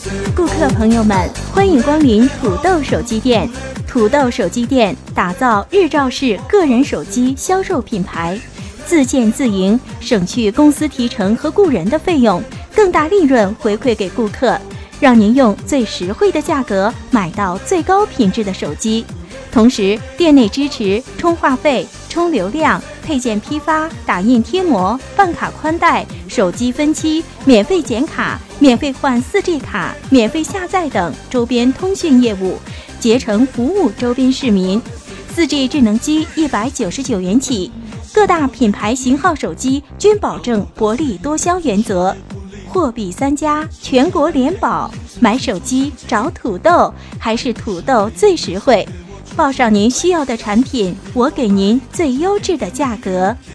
顾客朋友们，欢迎光临土豆手机店。土豆手机店打造日照式个人手机销售品牌，自建自营，省去公司提成和雇人的费用，更大利润回馈给顾客，让您用最实惠的价格买到最高品质的手机。同时，店内支持充话费、充流量、配件批发、打印贴膜、办卡宽带、手机分期、免费剪卡、免费换 4G 卡、免费下载等周边通讯业务，竭诚服务周边市民。4G 智能机199元起，各大品牌型号手机均保证薄利多销原则，货比三家，全国联保。买手机找土豆，还是土豆最实惠。报上您需要的产品，我给您最优质的价格。